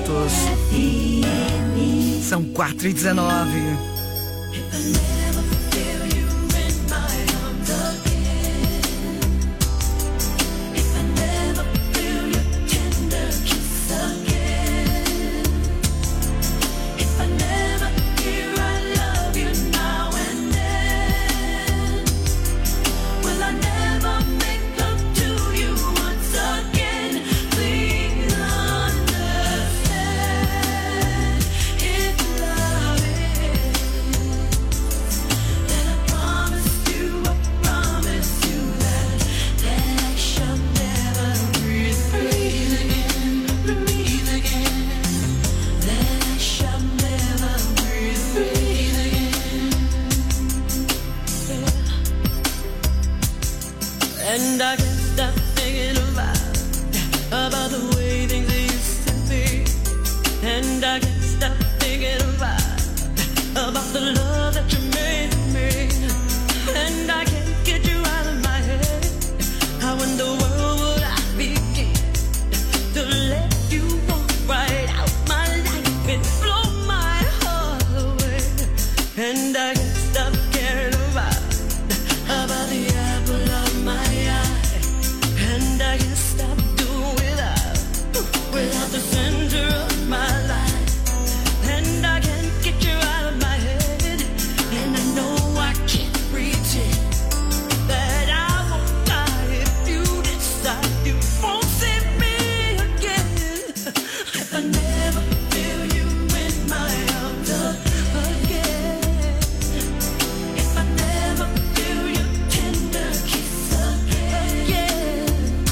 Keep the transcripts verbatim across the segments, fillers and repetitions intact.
minutos. São quatro e dezenove. And I can't stop thinking about, about the way things used to be. And I can't stop thinking about, about the love that you made me. And I can't get you out of my head. How in the world would I begin to let you walk right out my life and blow my heart away? And I can't stop caring about, about the apple of my eye. And I can't stop doing without, without the center of my life. And I can't get you out of my head. And I know I can't pretend that I won't die if you decide you won't see me again. If I never feel you in my arms again. If I never feel your tender kiss again.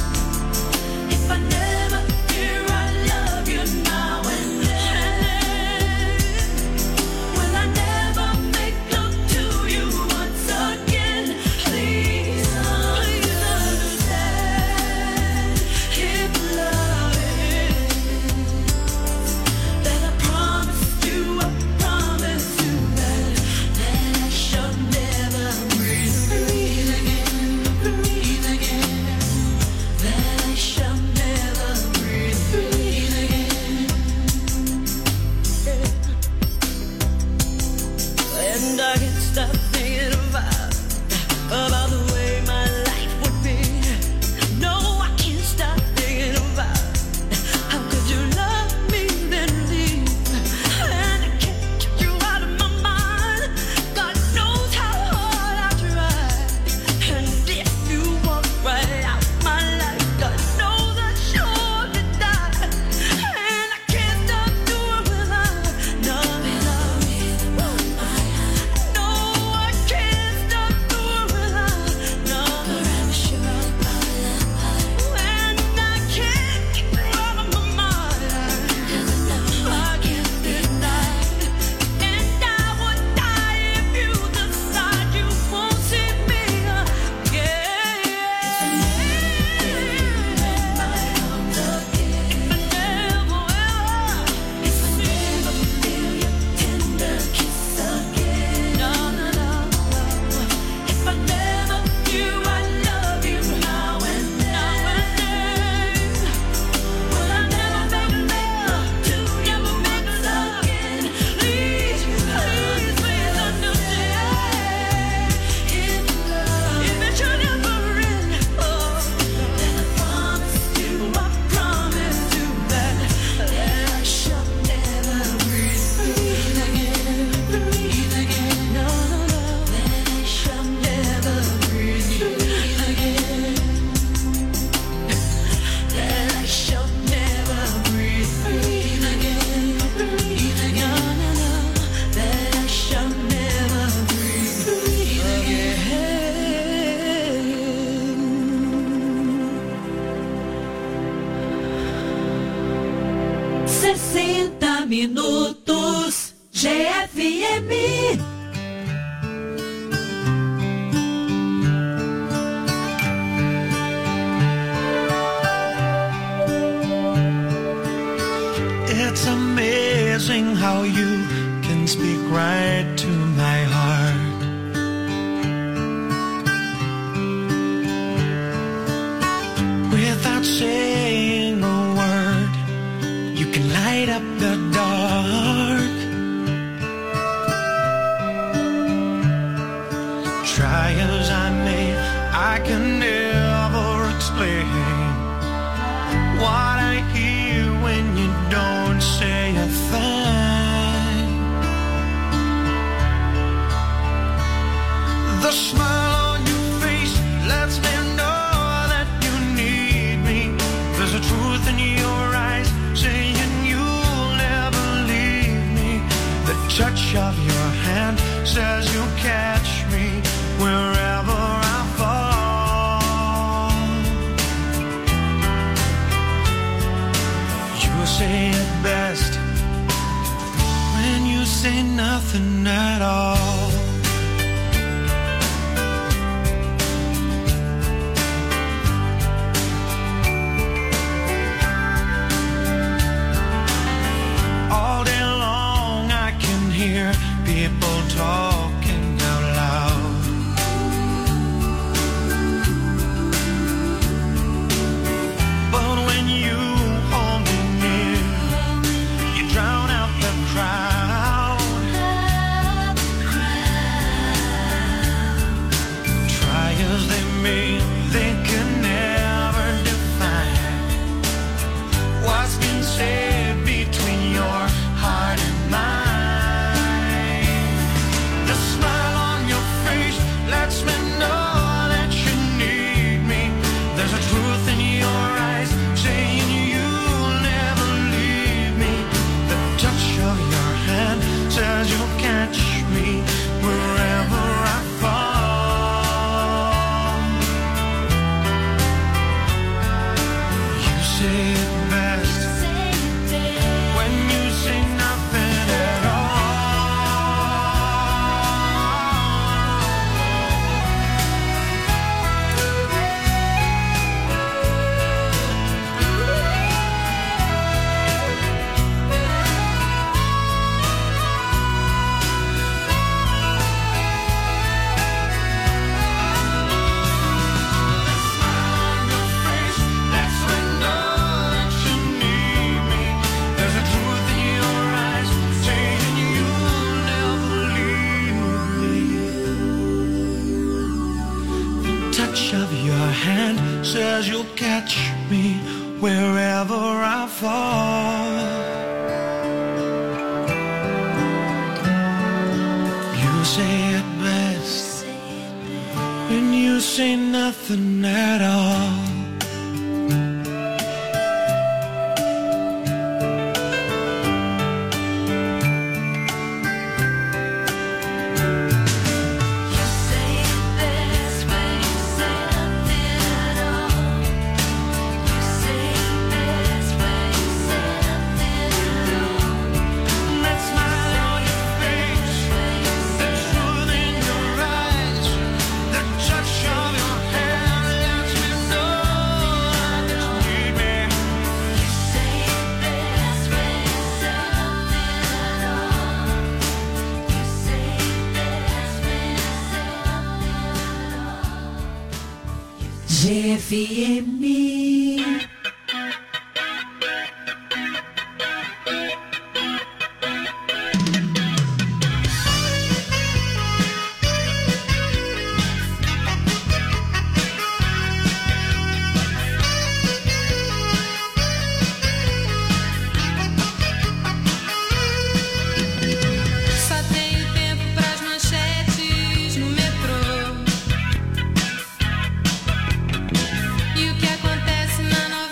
If I never hear I love you now and then. Will I never make love to you once again? Please, please understand. If love is, then I promise you, I promise you that, that I shall never breathe, breathe again, breathe again. That I shall never breathe, breathe again. And I can't stop thinking about, about the way my life would be. No, I can't stop thinking about, how could you love me then leave? And I can't get you out of my mind. God knows how hard I try. And if you walk right out my life, God knows I'm sure to die. And I can't stop doing without, no, without no, I can't stop doing without, no, forever sure of my life. And I can't get you out of my mind. I can't deny. And I would die if you decide you won't see me again. If I never, if I never feel your tender kiss again. No, no, no. If I never knew I love you now and then. Will I never make love to you, never make love again? Please, please, please understand. If love, if it should ever end, oh, then I promise you, I promise you that, that I shall never breathe, breathe again, breathe again. No, no, no, that I shall never breathe, breathe again. That I shall never breathe, breathe again, breathe again. No, no, no, that I shall never breathe, breathe again. sessenta minutos G F M. It's amazing how you can speak right to my heart. Without saying a word, you can light up the dark. Try as I may, I can never explain what I hear when you don't say a thing. The smile on your face lets me know that you need me. There's a truth in your eyes saying you'll never leave me. The touch of your hand says you'll catch me wherever I fall. You say it best when you say nothing at all. All day long I can hear people talking out loud. But when you hold me near, you drown out the crowd. Try as they may, they can never define what's been said between your heart and mine. The smile on your face lets me know that you need me. There's a truth in your eyes saying you'll never leave me. The touch of your hand says you'll catch me wherever I fall. You say it best when you say nothing at hand says you'll catch me wherever I fall. You say it best when you say nothing at all. G F M. Só tenho tempo pras manchetes no metrô. E o que acontece na nossa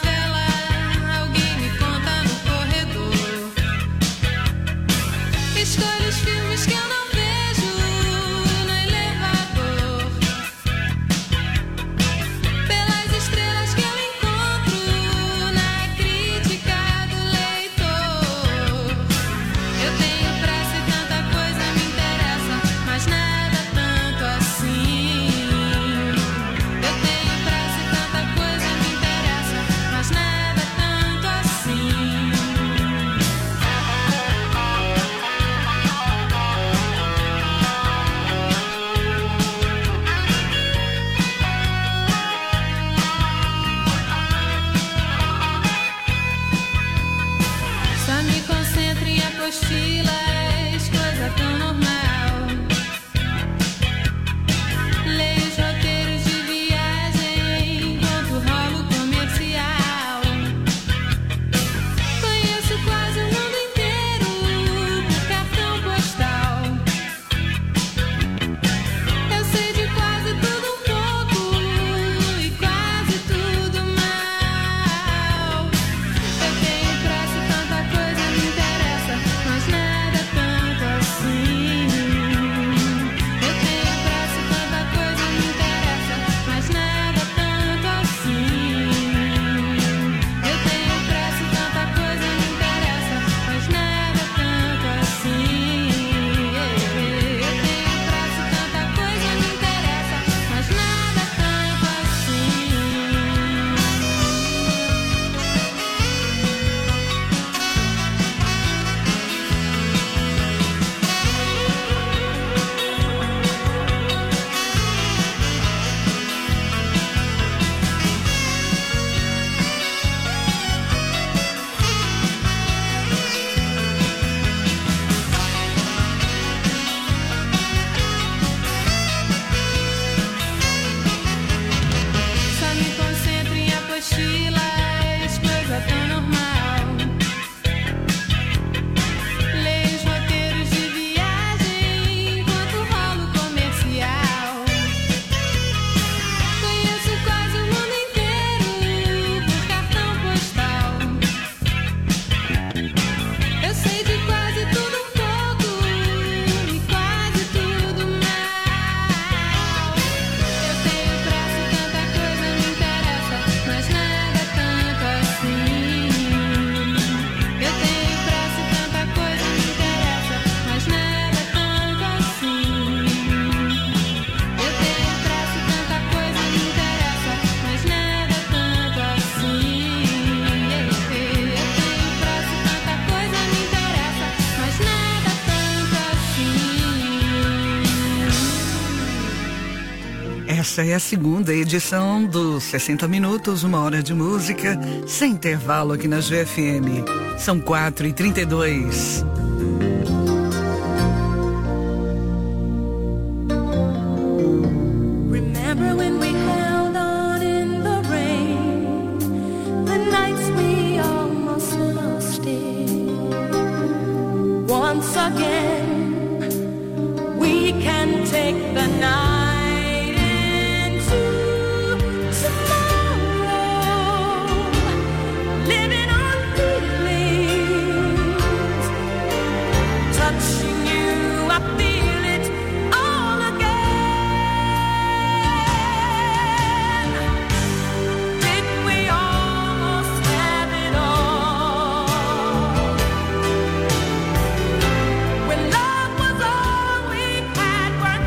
apostilas, coisa tão normal. Leio os roteiros de viagem enquanto rolo comercial. Conheço quase o mundo inteiro por cartão postal. Eu sei de quase tudo um pouco e quase tudo mal. Eu tenho pressa, tanta coisa me interessa, mas nada tanto assim. Eu tenho pressa, tanta coisa me interessa, mas nada tanto assim. Eu tenho pressa, tanta coisa me interessa, mas nada tanto assim. Eu tenho pressa, tanta coisa me interessa, mas nada tanto assim. Só me concentro em apostilas, coisa tão normal. Leio os roteiros de viagem enquanto rolo comercial. Conheço quase o mundo inteiro por cartão postal. Eu sei de quase tudo um pouco e quase tudo mal. Eu tenho pressa, tanta coisa me interessa, mas nada tanto assim. Eu tenho pressa, tanta coisa me interessa, mas nada tanto assim. Eu tenho pressa, tanta coisa me interessa, mas nada tanto assim. Eu tenho pressa, tanta coisa me interessa, mas nada tanto assim. Essa é a segunda edição do sessenta Minutos, uma hora de música, sem intervalo aqui na G F M. São quatro e trinta e dois. Remember when we held on in the rain, the nights we almost lost it. Once again, we can take the night into tomorrow, living on feelings, touching you, I feel it all again. Didn't we almost have it all? When love was all we had worth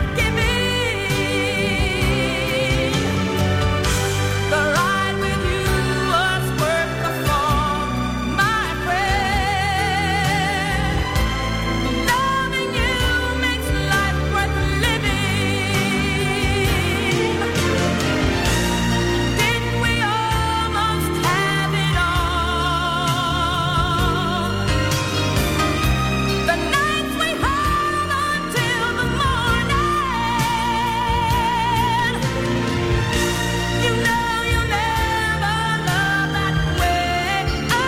giving, the ride with you was worth the fall, my friend. Loving you makes life worth living. Didn't we almost have it all? The nights we held on till the morning. You know you'll never love that way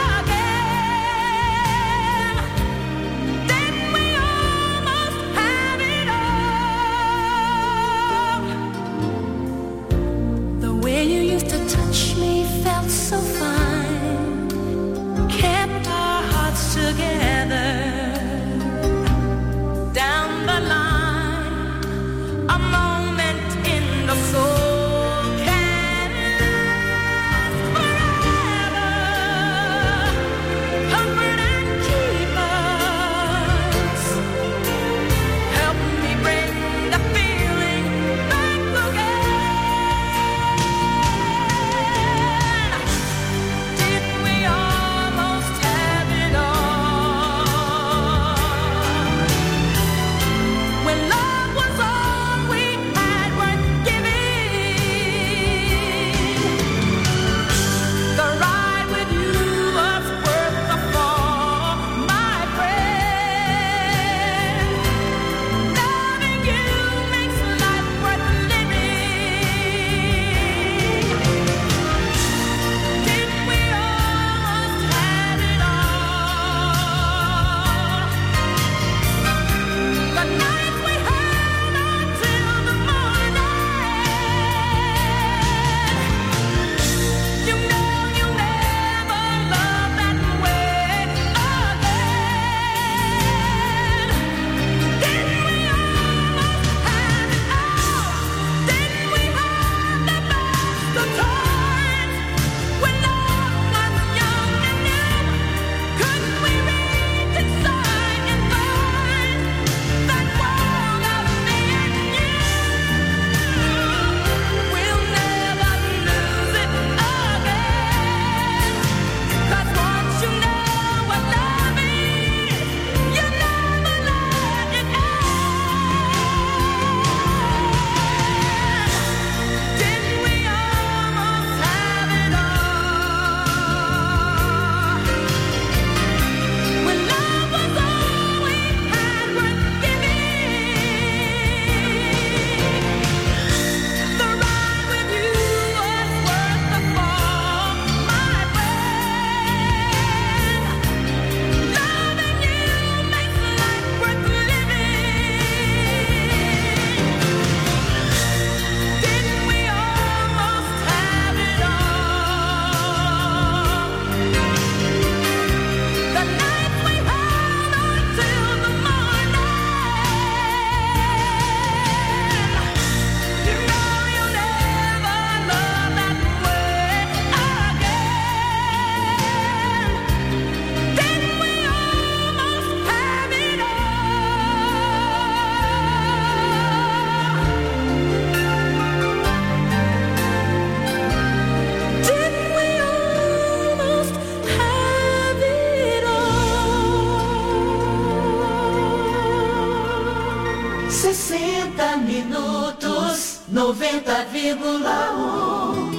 again. Didn't we almost have it all? The way you used to touch me felt so fine, kept our hearts together. Down the line, a moment in the soul can last forever. Comfort and keep us. Help me bring the feeling back again. Didn't we almost have it all? noventa vírgula um.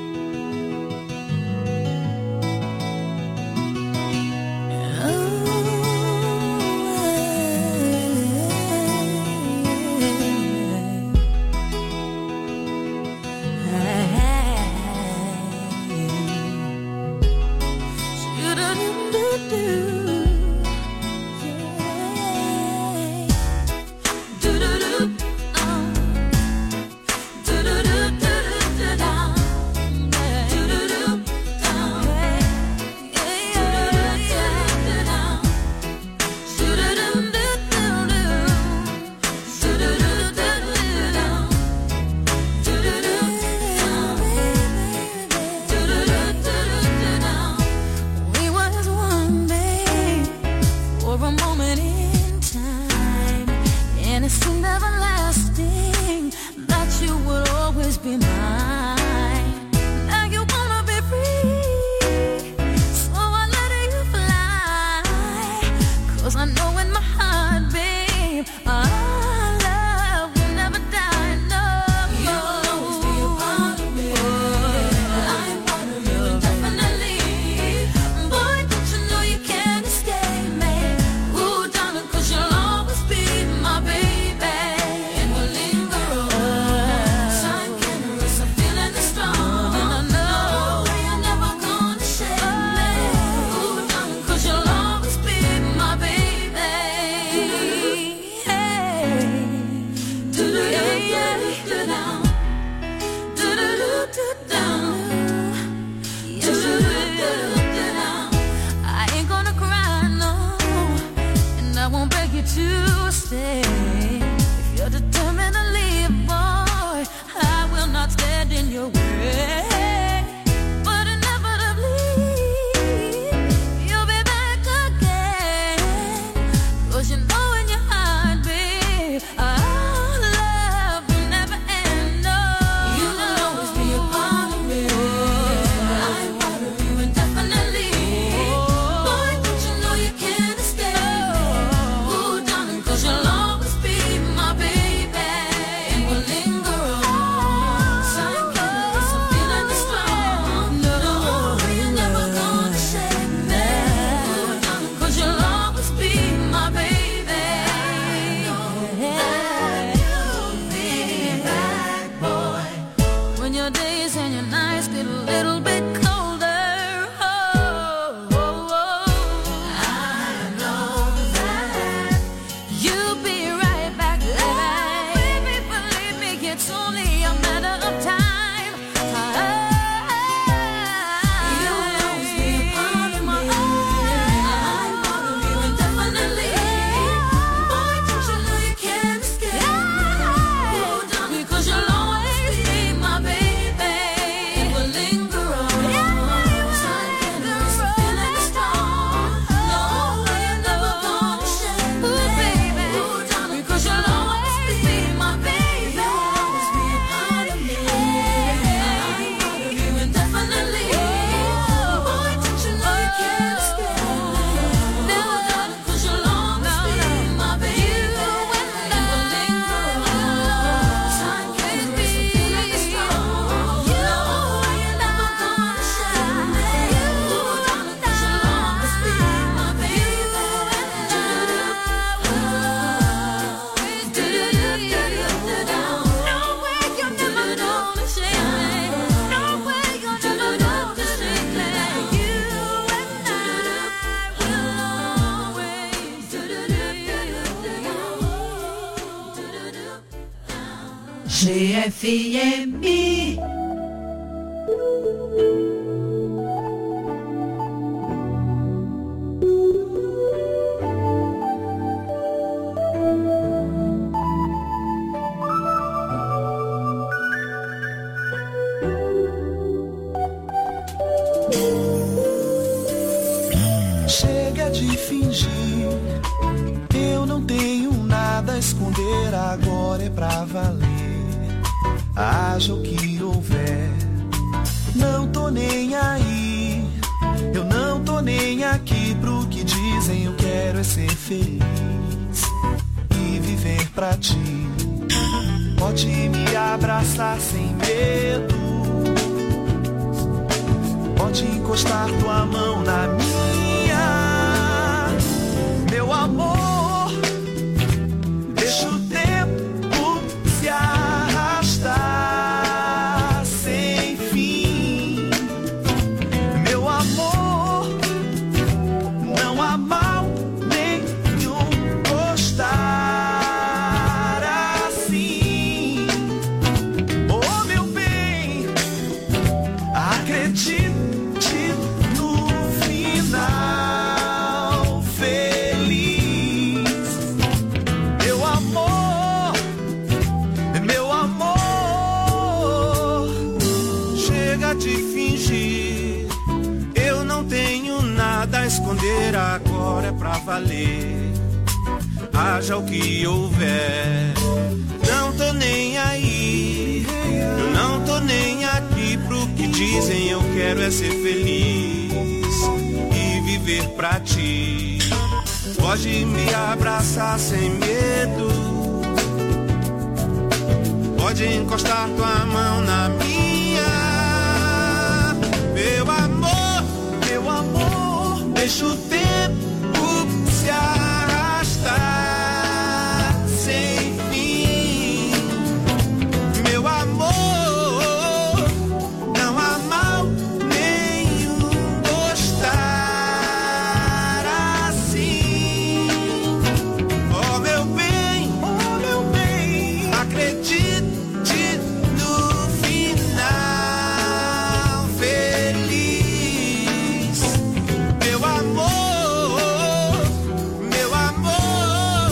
G F M. Chega de fingir, eu não tenho nada a esconder, agora é pra valer. Haja o que houver, não tô nem aí, eu não tô nem aqui pro que dizem, eu quero é ser feliz e viver pra ti. Pode Pode me abraçar sem medo. Pode encostar tua mão na minha. Meu amor, deixa o tempo se arrastar sem fim. Meu amor, não há mal nenhum gostar assim. Oh, meu bem, acredite no final feliz. Meu amor, meu amor, chega de fingir. Eu não tenho nada a esconder, agora é pra valer. Haja o que houver, não tô nem aí. Eu não tô nem aqui pro que dizem. Eu quero é ser feliz e viver pra ti. Pode me abraçar sem medo. Pode encostar tua mão na minha. Meu amor, meu amor, deixa o tempo se arrastar sem fim. Meu amor, não há mal nenhum gostar assim. Oh, meu bem, oh, meu bem, acredite no final feliz. Meu amor, meu amor,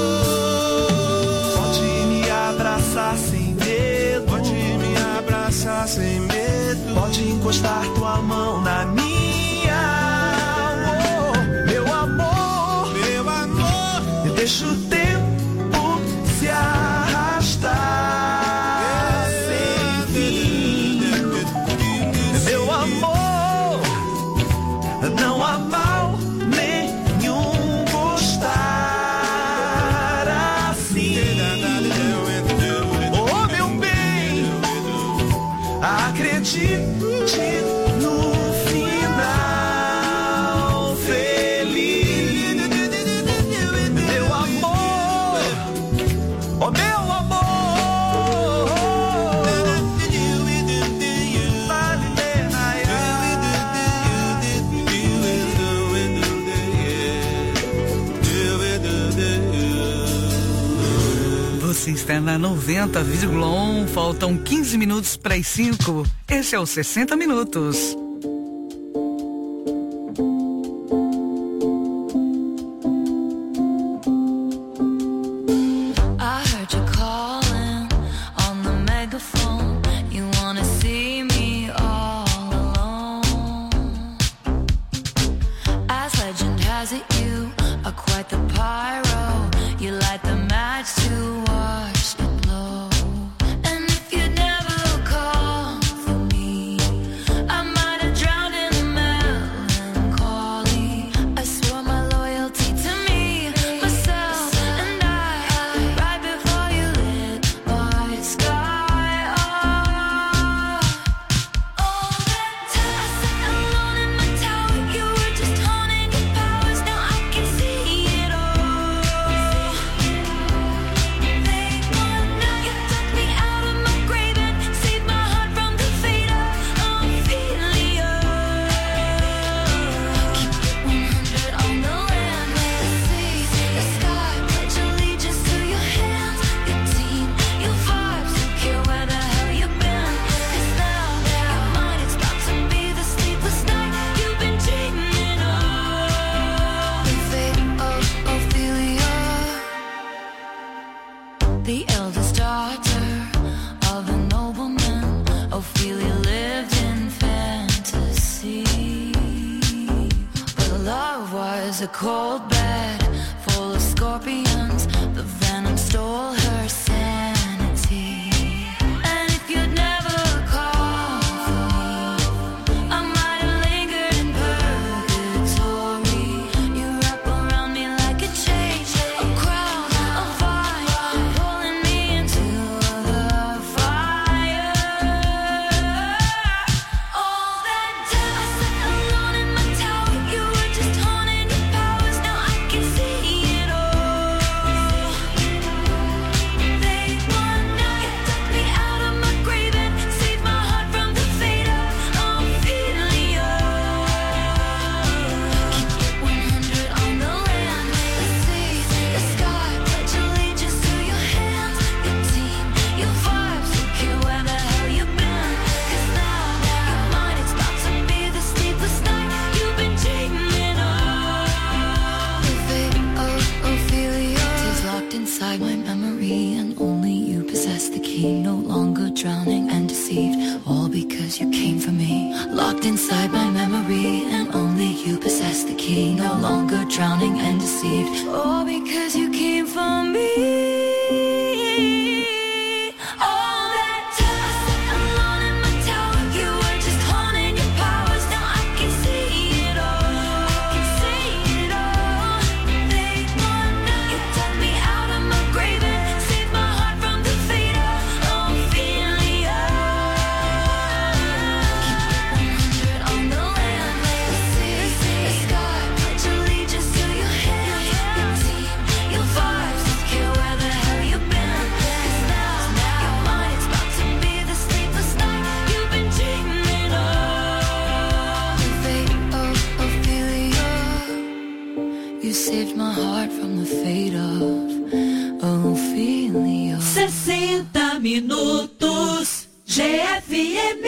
pode me abraçar sem medo. Pode me abraçar sem medo. Pode encostar tua mão na minha. Oh, meu amor, meu amor, deixa o tempo se arrastar sem fim. Meu amor, não há mal nenhum gostar assim. Oh, meu bem, acredite no final feliz. Meu amor, oh, meu amor. Você está na noventa vírgula um, faltam quinze minutos para as cinco. Esse é o sessenta Minutos. I heard you calling on the megaphone. You wanna see me all alone. As legend has it, you are quite the pyro. You light the match to watch it blow. And if you never call for me, I might have drowned in the melancholy. I swore my loyalty to me, myself, and I. Right before you lit my sky up. All that time I sat alone in my tower, you were just honing your powers. Now I can see it all. Late one night, you took me out of my grave and saved my heart from the fate of Ophelia. Keep it one hundred on the land, the sea, the sky. Pledge allegiance to your hands, your team, your vibes. Don't care where the hell you've been. 'Cause now you're mine. It's about to be the sleepless night you've been dreaming of. The fate of Ophelia, the eldest daughter of a nobleman. Ophelia lived in fantasy, but love was a cold bed full of scorpions. The venom stole her sanity. And if you'd never called for me, I might have lingered in purgatory. You wrap around me like a chain, a crown, a vine, pulling me into the key, no longer drowning and deceived. All because you came for me, locked inside my memory, and only you possess the key. No longer drowning and deceived. All because you came for me. sessenta minutos G F M.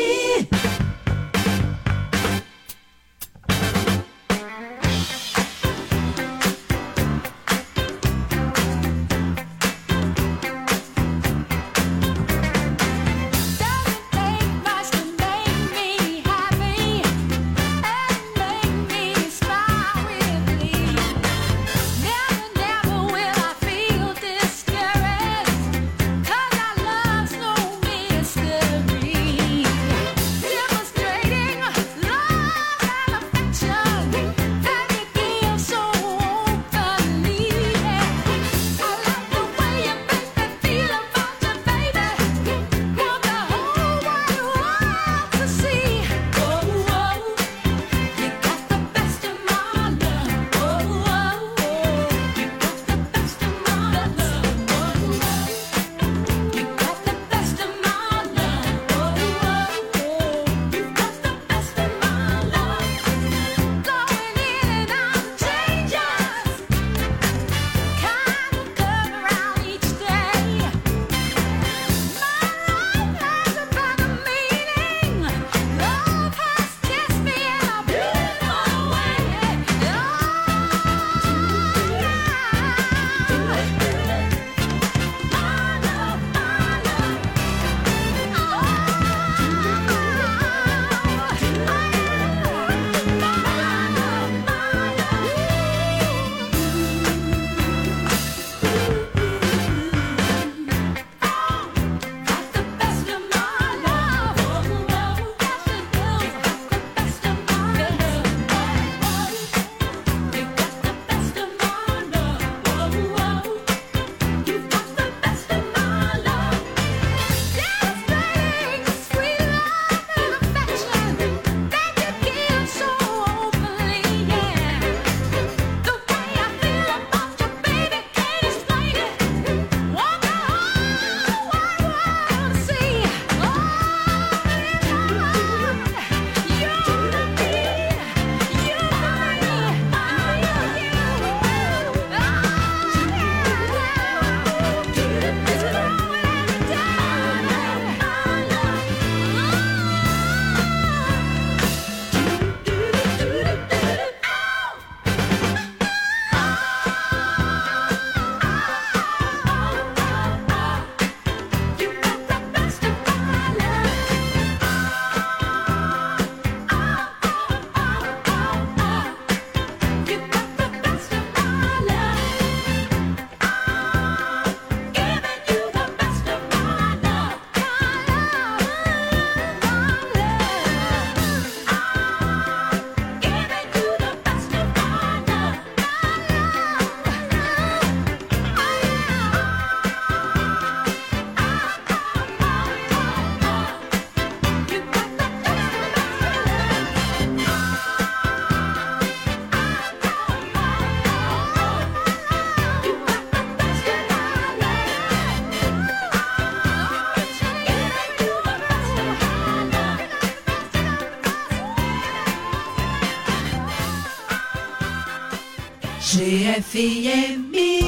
G F M.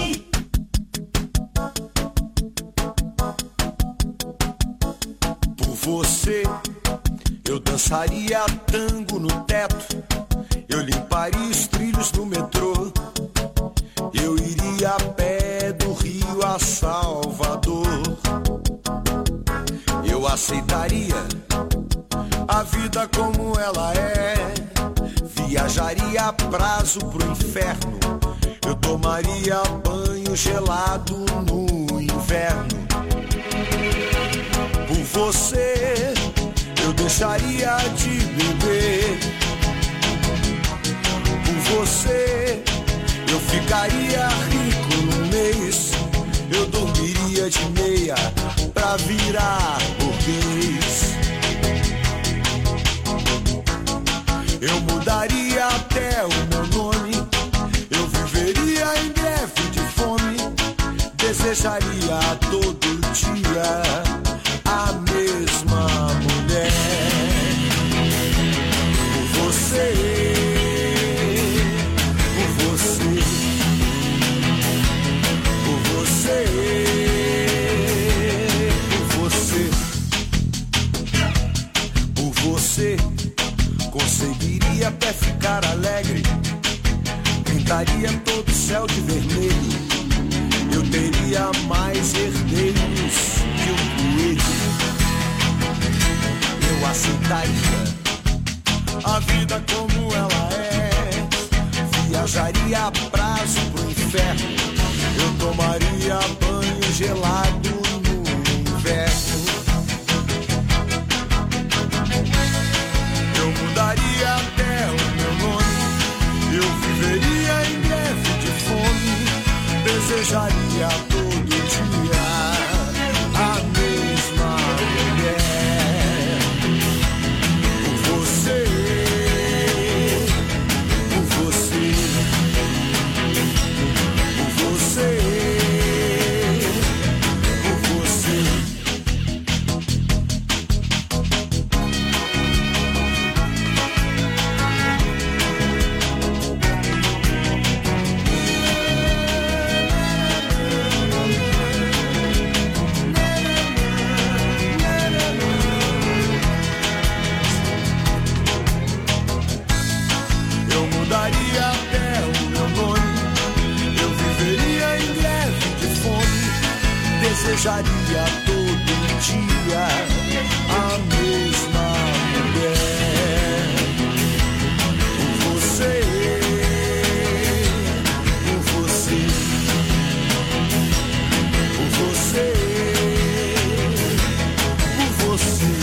Por você, eu dançaria tango no teto, eu limparia os trilhos do metrô, eu iria a pé do Rio a Salvador. aceitaria a vida como ela é. Viajaria a prazo pro inferno. Eu tomaria banho gelado no inverno. Por você eu deixaria de beber. Por você eu ficaria rico no mês. Eu dormiria de meia pra virar burguês. Eu mudaria até o meu nome. Eu viveria em greve de fome. Desejaria todo dia a mesma mulher. Por você, por você, por você, por você, por você. Conseguiria até ficar alegre. Pintaria todo o céu de vermelho. Eu teria mais herdeiros que um coelho. Eu aceitaria a vida como ela é. Viajaria a prazo pro inferno. Eu tomaria banho gelado no inverno. Eu mudaria até o meu nome. Eu viveria em greve de fome. Desejaria todo dia a mesma mulher. Por você, por você, por você, por você. Mudaria até o meu nome. Eu viveria em greve de fome. Desejaria todo dia a mesma mulher. Por você, por você, por você, por você,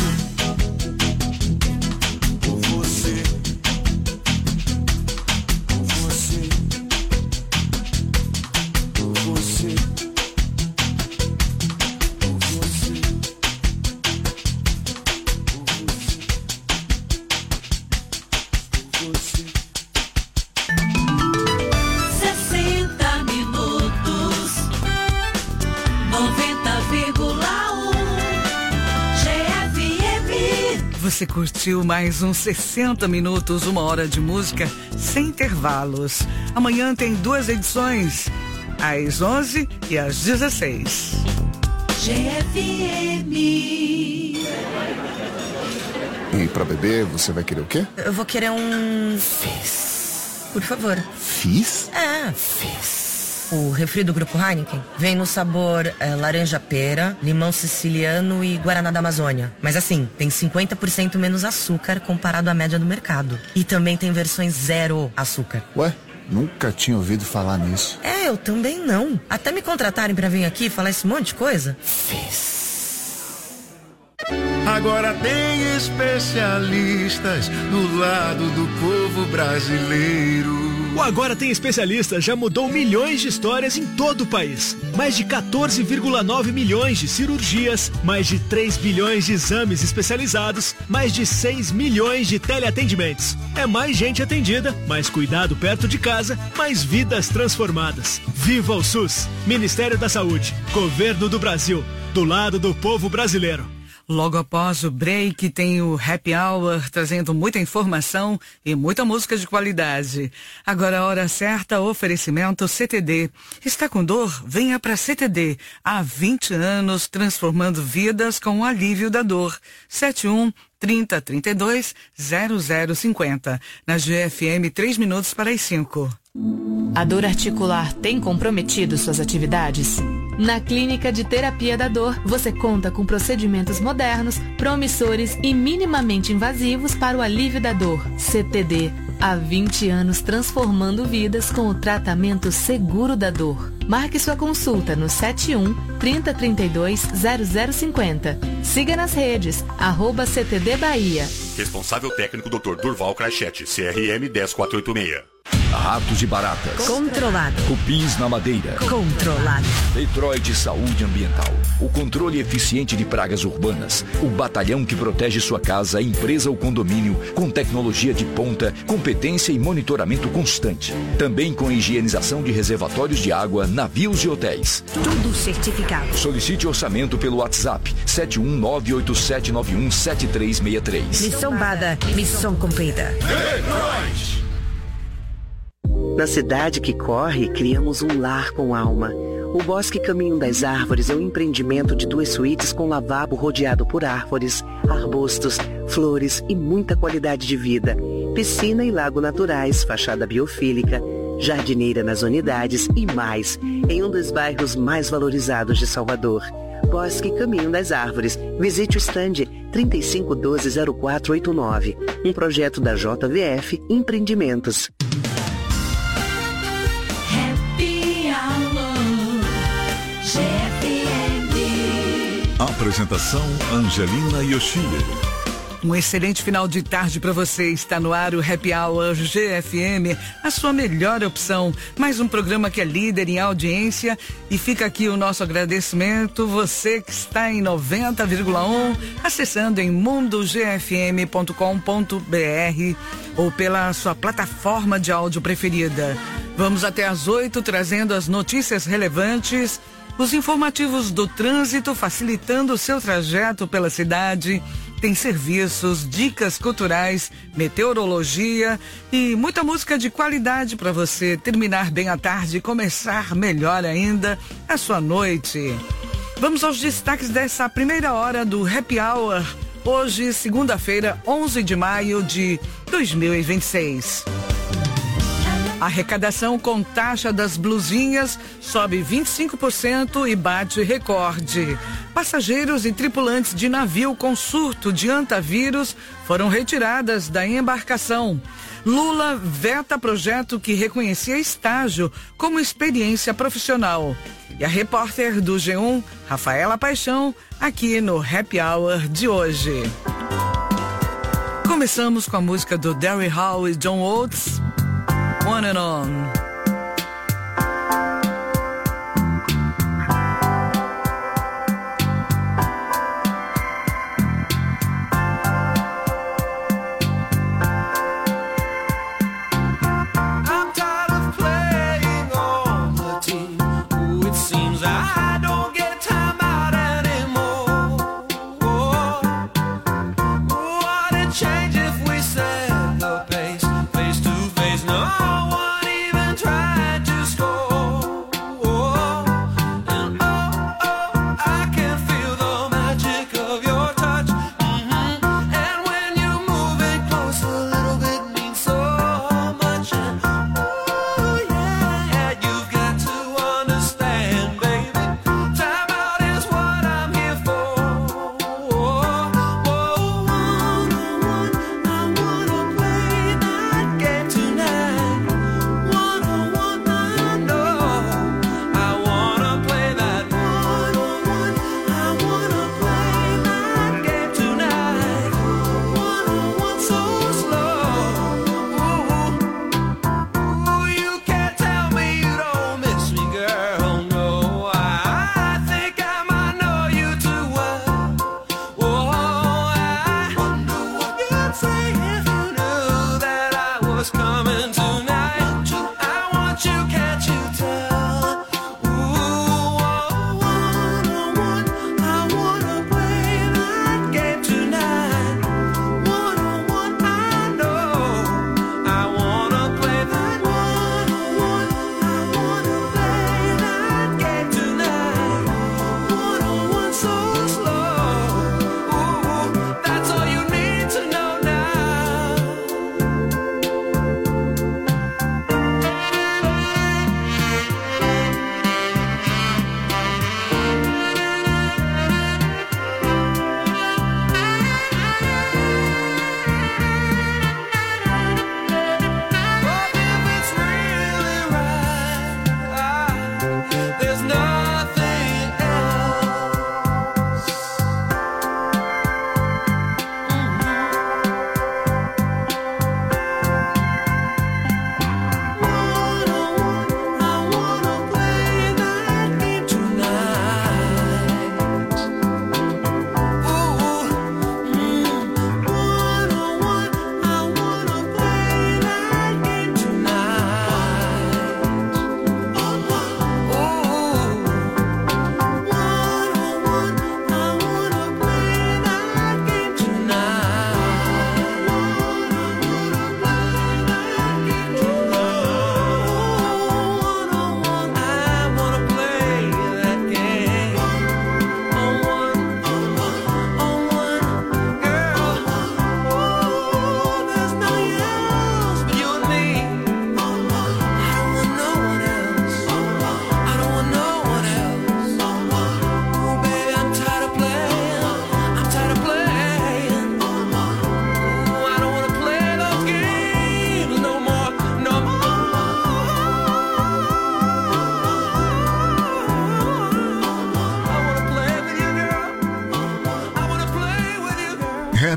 por você. sessenta minutos, noventa vírgula um G F M. Você curtiu mais uns sessenta minutos, uma hora de música sem intervalos. Amanhã tem duas edições, às onze e às dezesseis. G F M. E pra beber, você vai querer o quê? Eu vou querer um... Fizz. Por favor. Fizz? É. Fizz. O refri do Grupo Heineken vem no sabor é, laranja-pera, limão siciliano e guaraná da Amazônia. Mas assim, tem cinquenta por cento menos açúcar comparado à média do mercado. E também tem versões zero açúcar. Ué? Nunca tinha ouvido falar nisso. É, eu também não. Até me contratarem pra vir aqui falar esse monte de coisa. Fizz. Agora tem especialistas do lado do povo brasileiro. O Agora Tem Especialistas já mudou milhões de histórias em todo o país. Mais de quatorze vírgula nove milhões de cirurgias, mais de três bilhões de exames especializados, mais de seis milhões de teleatendimentos. É mais gente atendida, mais cuidado perto de casa, mais vidas transformadas. Viva o SUS! Ministério da Saúde, Governo do Brasil, do lado do povo brasileiro. Logo após o break tem o Happy Hour trazendo muita informação e muita música de qualidade. Agora a hora certa, oferecimento C T D. Está com dor? Venha para C T D. Há vinte anos transformando vidas com o alívio da dor. sete um trinta, trinta e dois, zero zero cinquenta. Na G F M, três minutos para as cinco. A dor articular tem comprometido suas atividades? Na Clínica de Terapia da Dor, você conta com procedimentos modernos, promissores e minimamente invasivos para o alívio da dor. C T D, há vinte anos transformando vidas com o tratamento seguro da dor. Marque sua consulta no sete um, trinta, trinta e dois, zero zero cinquenta. Siga nas redes, arroba C T D Bahia. Responsável técnico doutor Durval Crachete, C R M um zero quatro oito seis. Ratos e baratas. Controlado. Cupins na madeira. Controlado. Detroit Saúde Ambiental. O controle eficiente de pragas urbanas. O batalhão que protege sua casa, empresa ou condomínio com tecnologia de ponta, competência e monitoramento constante. Também com higienização de reservatórios de água, navios e hotéis. Tudo certificado. Solicite orçamento pelo WhatsApp sete um nove oito sete nove um sete três seis três. Missão dada, missão cumprida. Detroit! Na cidade que corre, criamos um lar com alma. O Bosque Caminho das Árvores é um empreendimento de duas suítes com lavabo rodeado por árvores, arbustos, flores e muita qualidade de vida. Piscina e lago naturais, fachada biofílica, jardineira nas unidades e mais, em um dos bairros mais valorizados de Salvador. Bosque Caminho das Árvores. Visite o stand trinta e cinco doze zero quatro oito nove. Um projeto da J V F Empreendimentos. Apresentação Angelina Yoshida. Um excelente final de tarde para você. Está no ar o Happy Hour G F M, a sua melhor opção. Mais um programa que é líder em audiência. E fica aqui o nosso agradecimento. Você que está em noventa vírgula um, acessando em mundo g f m ponto com ponto b r ou pela sua plataforma de áudio preferida. Vamos até às oito, trazendo as notícias relevantes, os informativos do trânsito, facilitando o seu trajeto pela cidade. Tem serviços, dicas culturais, meteorologia e muita música de qualidade para você terminar bem a tarde e começar melhor ainda a sua noite. Vamos aos destaques dessa primeira hora do Happy Hour. Hoje, segunda-feira, onze de maio de dois mil e vinte e seis. A arrecadação com taxa das blusinhas sobe vinte e cinco por cento e bate recorde. Passageiros e tripulantes de navio com surto de antavírus foram retiradas da embarcação. Lula veta projeto que reconhecia estágio como experiência profissional. E a repórter do G um, Rafaela Paixão, aqui no Happy Hour de hoje. Começamos com a música do Daryl Hall e John Oates, On and On. Change if we set the pace, face to face, no one even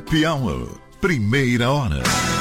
Happy Hour, primeira hora.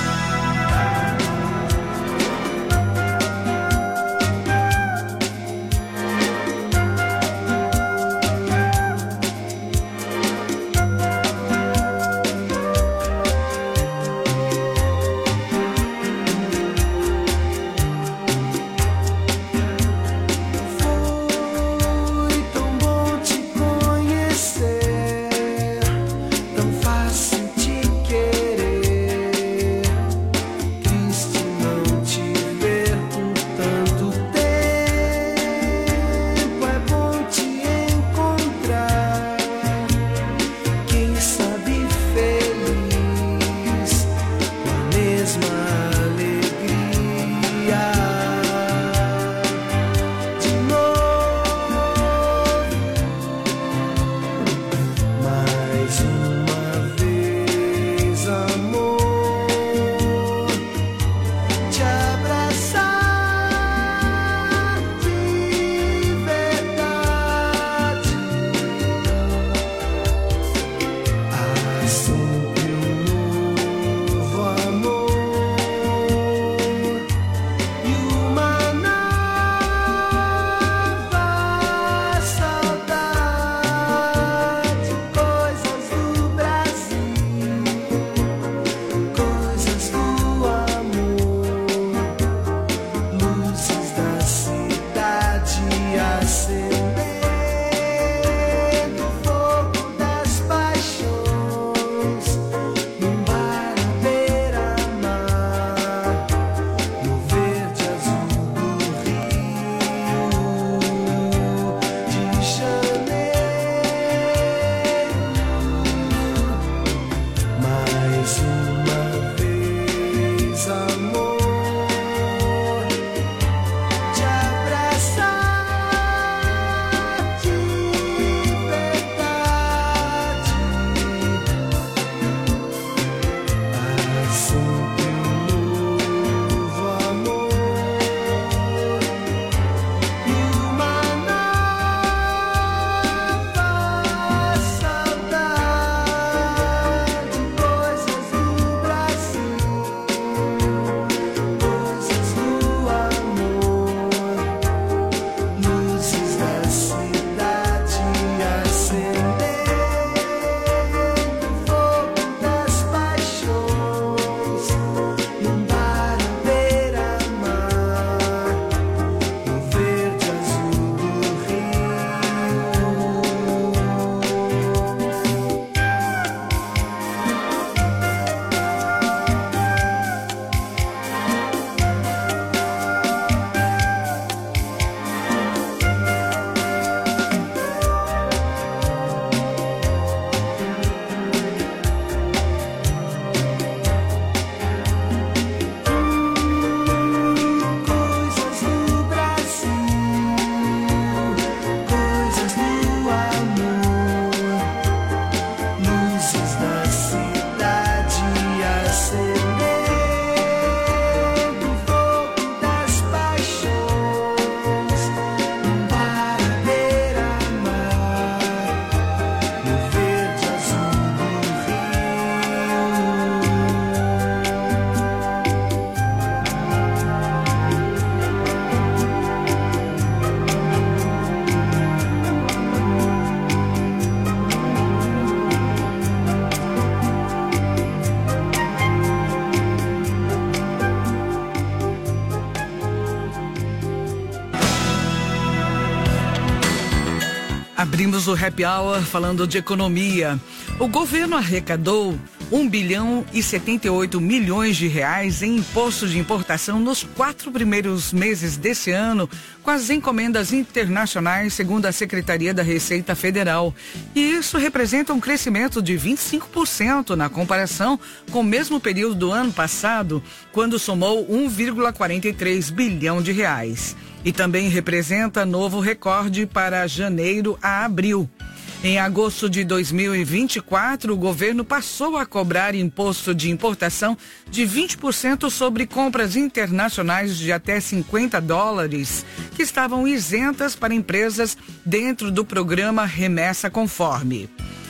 Abrimos o Happy Hour falando de economia. O governo arrecadou um bilhão e setenta e oito milhões de reais em imposto de importação nos quatro primeiros meses desse ano, com as encomendas internacionais, segundo a Secretaria da Receita Federal. E isso representa um crescimento de vinte e cinco por cento na comparação com o mesmo período do ano passado, quando somou um vírgula quarenta e três bilhão de reais. E também representa novo recorde para janeiro a abril. Em agosto de dois mil e vinte e quatro, o governo passou a cobrar imposto de importação de vinte por cento sobre compras internacionais de até cinquenta dólares, que estavam isentas para empresas dentro do programa Remessa Conforme.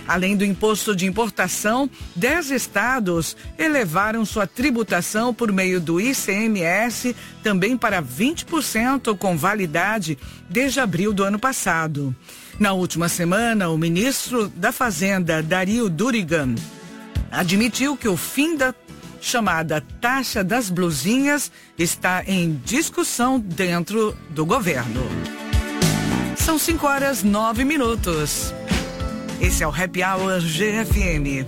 Além do imposto de importação, dez estados elevaram sua tributação por meio do I C M S também para vinte por cento, com validade desde abril do ano passado. Na última semana, o ministro da Fazenda, Dario Durigan, admitiu que o fim da chamada taxa das blusinhas está em discussão dentro do governo. São cinco horas nove minutos. Esse é o Happy Hour G F M.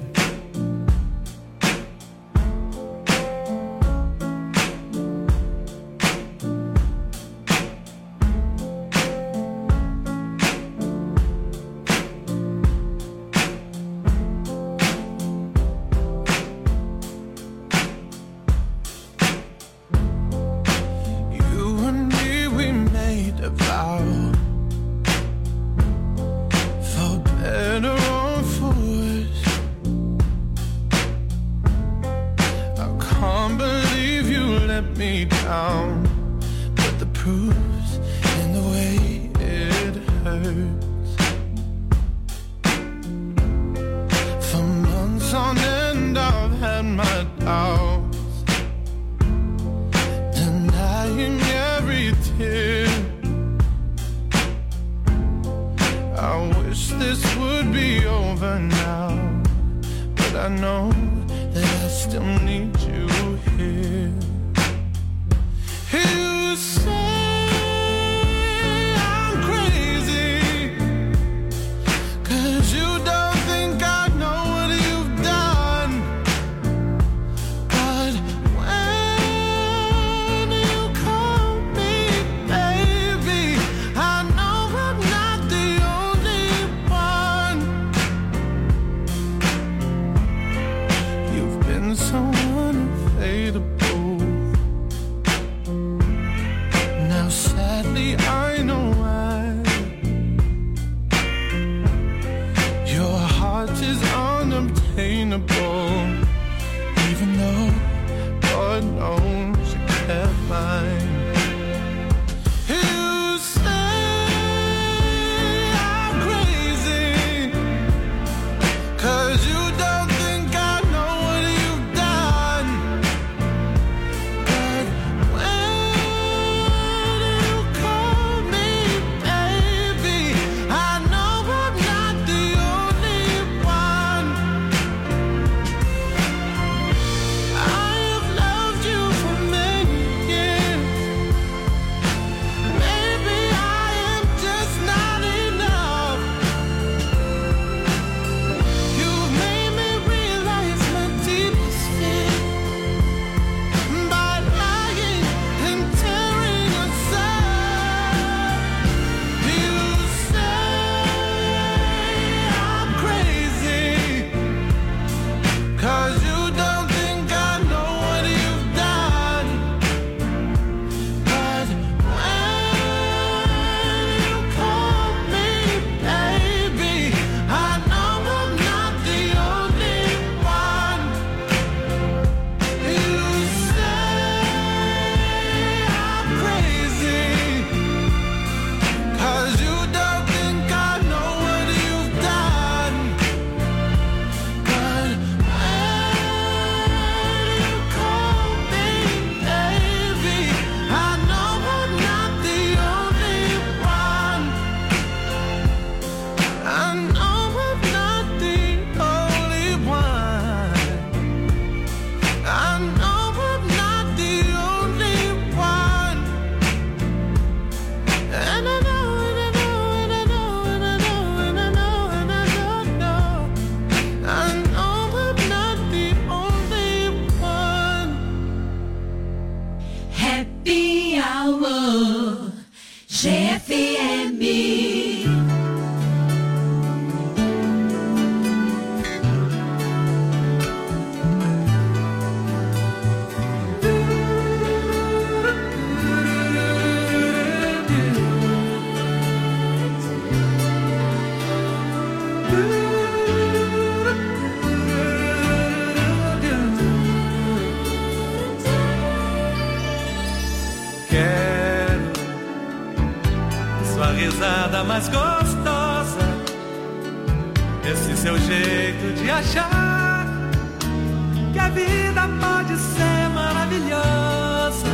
Risada mais gostosa, esse seu jeito de achar que a vida pode ser maravilhosa.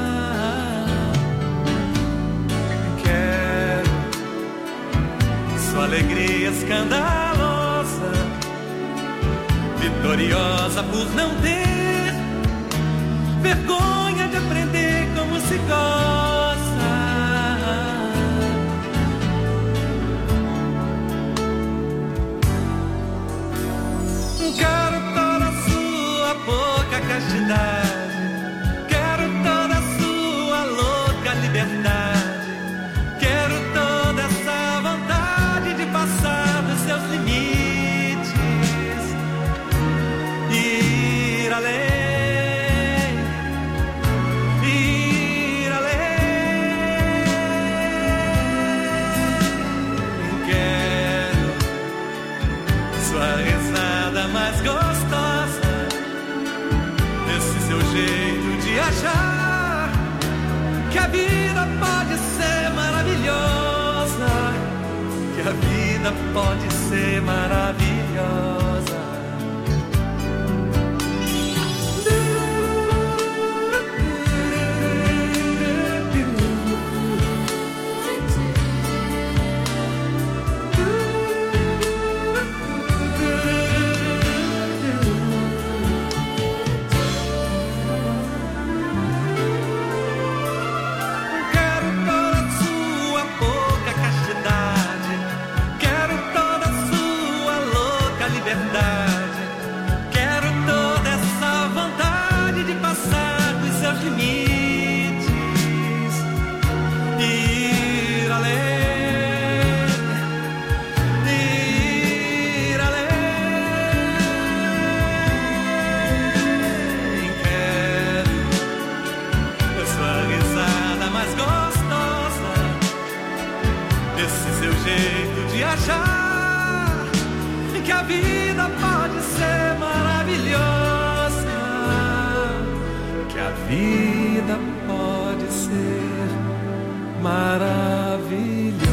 Quero sua alegria escandalosa, vitoriosa por não ter vergonha de aprender como se goza. Quero toda a sua pouca castidade, quero toda a sua louca liberdade, quero toda essa vontade de passar dos seus limites e ir além, ir além. Quero sua risada mais gostosa, esse seu jeito de achar que a vida pode ser maravilhosa, que a vida pode ser maravilhosa. Que a vida pode ser maravilhosa, que a vida pode ser maravilhosa.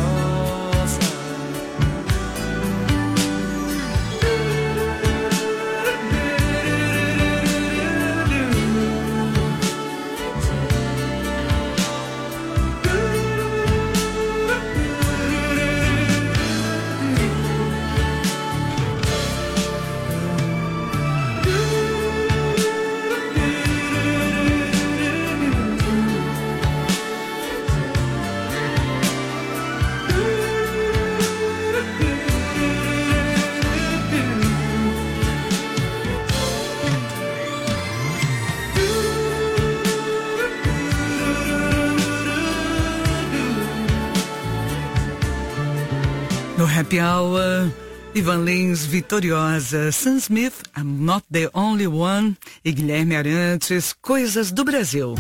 No Happy Hour, Ivan Lins, Vitoriosa, Sam Smith, I'm Not the Only One e Guilherme Arantes, Coisas do Brasil.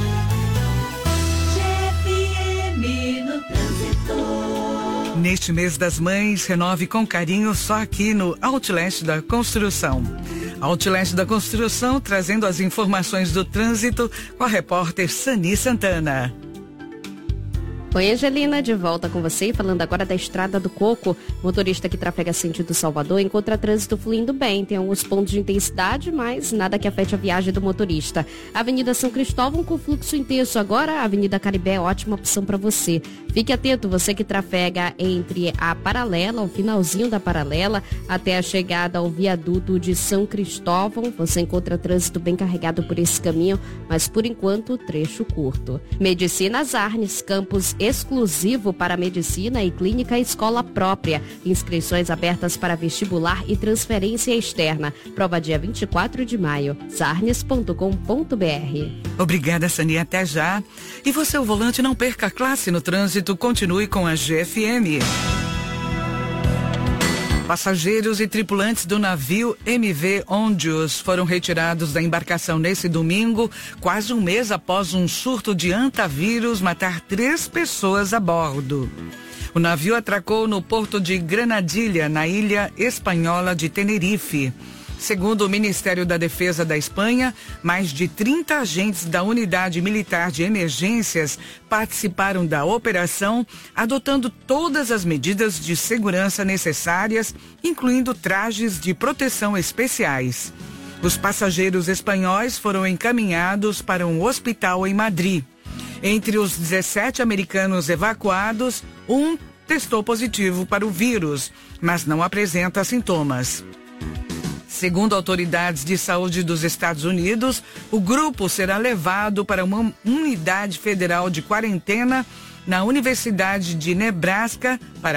Neste mês das mães, renove com carinho só aqui no Outlet da Construção. Outlet da Construção trazendo as informações do trânsito com a repórter Sani Santana. Oi, Angelina, de volta com você, falando agora da Estrada do Coco. Motorista que trafega sentido Salvador encontra trânsito fluindo bem. Tem alguns pontos de intensidade, mas nada que afete a viagem do motorista. Avenida São Cristóvão com fluxo intenso. Agora, a Avenida Caribé é ótima opção para você. Fique atento, você que trafega entre a Paralela, o finalzinho da Paralela, até a chegada ao viaduto de São Cristóvão. Você encontra trânsito bem carregado por esse caminho, mas por enquanto, trecho curto. Medicinas Arnes, campus exclusivo para medicina e clínica escola própria. Inscrições abertas para vestibular e transferência externa. Prova dia vinte e quatro de maio. sarnes ponto com ponto br. Obrigada, Sani. Até já. E você, o volante, não perca a classe no trânsito. Continue com a G F M. Passageiros e tripulantes do navio M V Ondius foram retirados da embarcação nesse domingo, quase um mês após um surto de antavírus matar três pessoas a bordo. O navio atracou no porto de Granadilha, na ilha espanhola de Tenerife. Segundo o Ministério da Defesa da Espanha, mais de trinta agentes da Unidade Militar de Emergências participaram da operação, adotando todas as medidas de segurança necessárias, incluindo trajes de proteção especiais. Os passageiros espanhóis foram encaminhados para um hospital em Madrid. Entre os dezessete americanos evacuados, um testou positivo para o vírus, mas não apresenta sintomas. Segundo autoridades de saúde dos Estados Unidos, o grupo será levado para uma unidade federal de quarentena na Universidade de Nebraska para